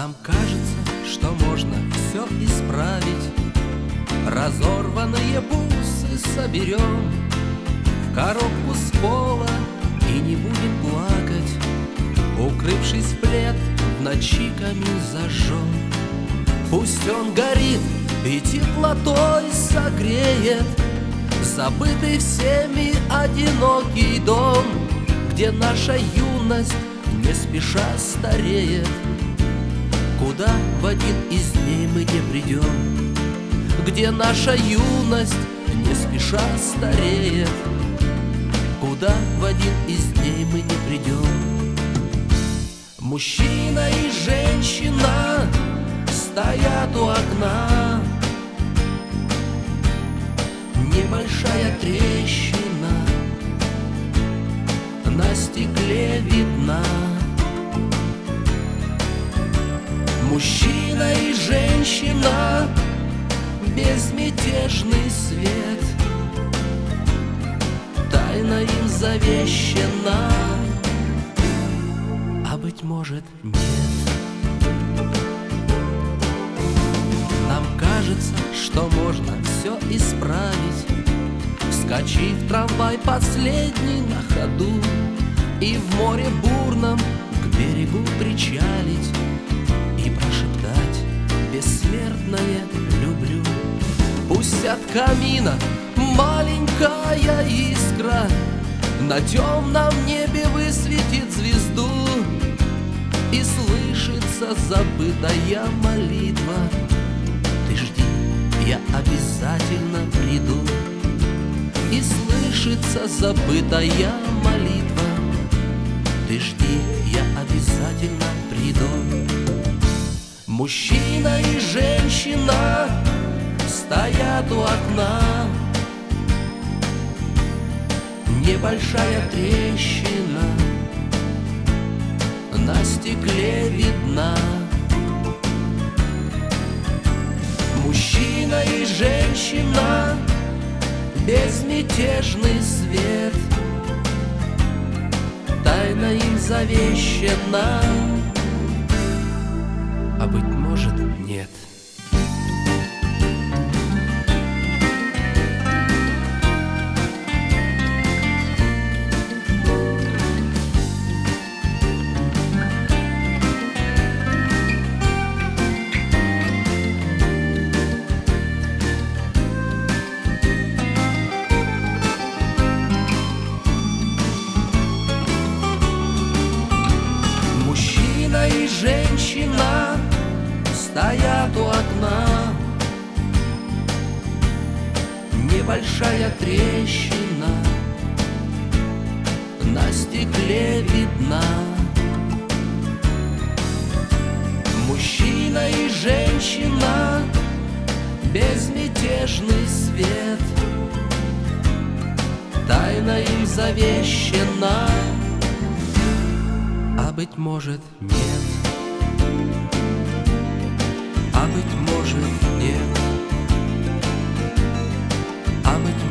Нам кажется, что можно все исправить. Разорванные бусы соберем в коробку с пола и не будем плакать. Укрывшись в плед, в ночи камин зажжем. Пусть он горит и теплотой согреет забытый всеми одинокий дом, где наша юность не спеша стареет. Куда в один из дней мы не придем, где наша юность не спеша стареет. Куда в один из дней мы не придем. Мужчина и женщина стоят у окна. Небольшая трещина на стекле видна. Мужчина и женщина, безмятежный свет, тайна им завещена, а быть может нет. Нам кажется, что можно все исправить, вскочив в трамвай последний на ходу и в море бурном к берегу причалить и прошептать бессмертное «люблю». Пусть от камина маленькая искра на темном небе высветит звезду, и слышится забытая молитва: ты жди, я обязательно приду. И слышится забытая молитва: ты жди, я обязательно приду. Мужчина и женщина стоят у окна. Небольшая трещина на стекле видна. Мужчина и женщина, безмятежный свет, тайна им завещена, а быть может нет. Мужчина и женщина стоят у окна. Небольшая трещина на стекле видна. Мужчина и женщина, безмятежный свет, тайна им завещена, а быть может нет. А быть может нет. А быть